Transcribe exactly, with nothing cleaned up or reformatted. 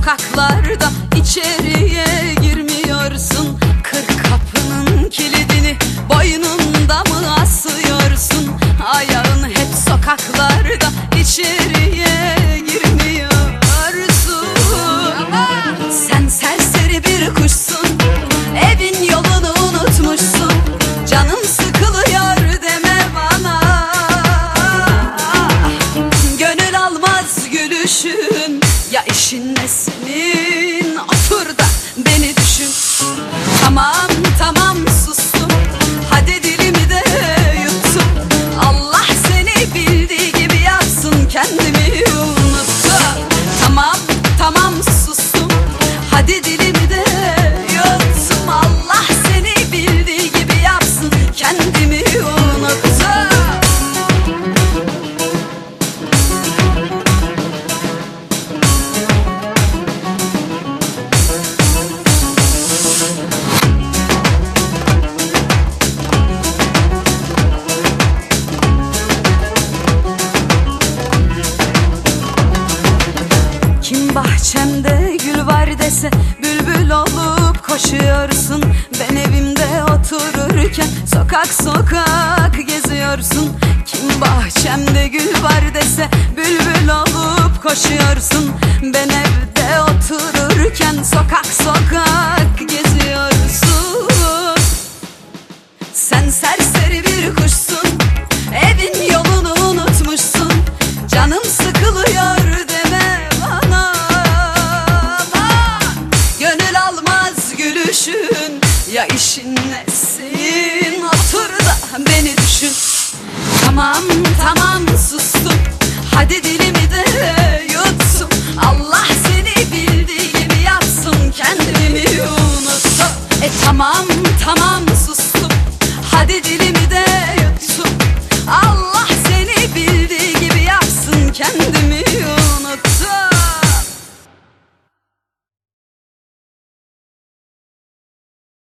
sokaklarda içeriye girmiyorsun. Kır kapının kilidini boynunda mı asıyorsun? Ayağın hep sokaklarda içeriye girmiyorsun. Sen serseri bir kuşsun, evin yolunu unutmuşsun. Canım sıkılıyor deme bana. Gönül almaz gülüşün, ya işin ne senin? Otur da beni düşün. Tamam tamam sustum, hadi dilimi de yuttum. Allah seni bildiği gibi yapsın, kendimi unuttum. Tamam tamam sustum, hadi dilimi de yuttum. Allah seni bildiği gibi yapsın, kendimi unuttum. Kim bahçemde gül var dese bülbül olup koşuyorsun. Ben evimde otururken sokak sokak geziyorsun. Kim bahçemde gül var dese bülbül olup koşuyorsun. Ben evde otururken sokak sokak geziyorsun. Sen serseri bir kuşsun, evin yolunu unutmuşsun. Canım sıkılıyor deme bana. Gönül almaz gülüşün, ya işin nesin? Otur da beni düşün. Tamam tamam sustum, hadi dilimi de yuttum. Allah seni bildiği gibi yapsın, kendimi unuttum. E tamam